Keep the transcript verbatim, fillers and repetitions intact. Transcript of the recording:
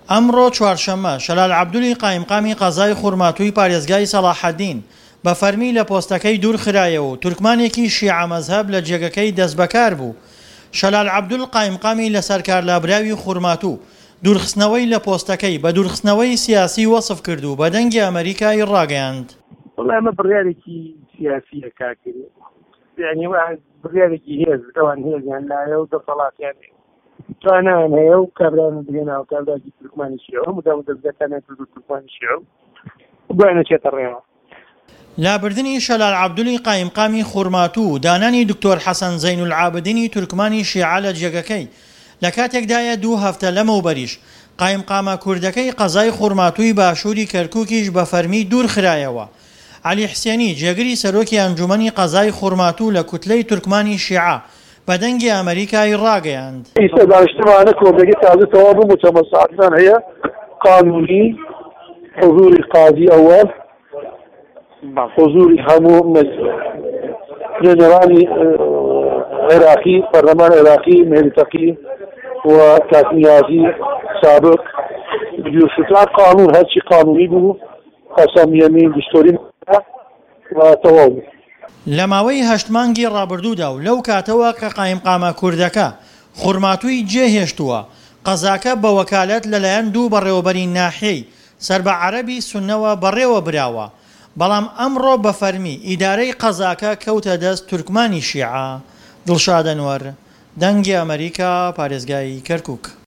ئەمڕۆ چوارشەممە شەلال عەبدوڵی قایمقامی قەزای خوڕماتووی پارێزگای سەلاحەدین بە فەرمی لە پۆستەکەی دوور خرایەوە و تورکمانێکی شیعە مەزهەب لە جێگەکەی دەستبەکار بوو. شەلال عەبدوڵ قایمقامی لە سەرکارلابراوی خوڕماتوو دوورخستنەوەی لە پۆستەکەی بە دوورخستنەوەی سیاسی وەسف کرد و بە دەنگی ئەمریکای ڕاگەیاند. وەڵا ئەمە بڕیارێکی سیاسیە کاکرێ، یعنی بڕیارێکی هێز ئەوان هێزیان لایە و دەسەڵاتیان توانیان هەیە و کابرایان بگەناوە کابراکی تورکمانی شیعە مدام دەستگاکانیان کرد و تورکمانی شیعە بۆیان نەچێتە ڕێوە. لابردنی شەلال عەبدوڵی قایمقامی خوڕماتوو و دانانی دکتۆر حەسەن زەینولعابدینی تورکمانی شیعە لە جێگەکەی لە کاتێکدایە دوو هەفتە لەمەوبەریش قایمقامە کوردەکەی قەزای خوڕماتووی باشووری کەرکووکیش بە فەرمی دوور خرایەوە. عەلی حسێنی جێگری سەرۆکی ئەنجومەنی قەزای خوڕماتوو لە کوتلەی تورکمانی شیعە بە دەنگی ئەمریکای ڕاگەیاند. ئیستا دانیشتوانە کۆمەڵگەی تازە تەواو بوو متەمەساعدان هەیە قانونی حضوری قاضی ئەوەل حضوری هەموو جێنەرانی عێراقی پەرلەمان عێراقی مێریتەقی و کاکنیازی سابق جوشتان قانون هەرچی قانونی بوو قەسەم یەمین دستوری و تەواو بوو. لە ماوەی هەشت مانگی ڕابردوودا و لەو کاتەوە کە قایمقامە کوردەکە خوڕماتووی جێهێشتووە قەزاکە بە وەکالەت لەلایەن دوو بەڕێوەبەری ناحیەی سەر بە عەرەبی سوننەوە بەڕێوە براوە، بەڵام ئەمڕۆ بە فەرمی ئیدارەی قەزاکە کەوتە دەست تورکمانی شیعە. دڵشاد ئەنوەر، دەنگی ئەمریکا، پارێزگای کەرکووک.